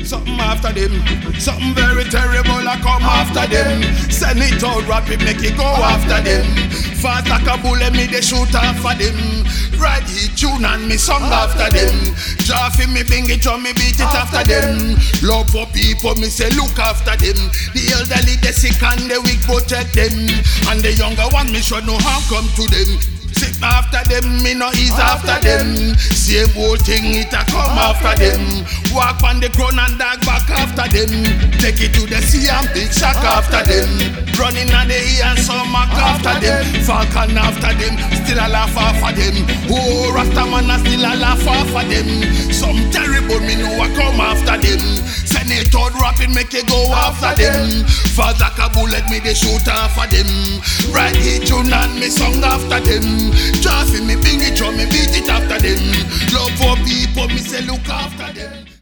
Something after them, something very terrible I come after them. Send it out rapid, make it go after them. Fast like a bullet, me they shoot after them. Ride it tune and me song after them. Draw for me bring it on me beat it after them. Love for people, me say look after them. The elderly, the sick and the weak protect them. And the younger one me should know how come to them. Sit after them, me no ease after them. Same old thing, it a come after them. Walk on the ground and dog back after them. Take it to the sea and big shock after them. Running on the air and some mark after them. Falcon after them, still a laugh after them. Oh, Rastaman a still a laugh after them. Some terrible me know a come after them. Send it out rapid, make it go after them. Fast like a bullet, me they shoot after them. Right hit tune and me song after them. Just me bring it on me beat it after them. Love for people, me say look after them.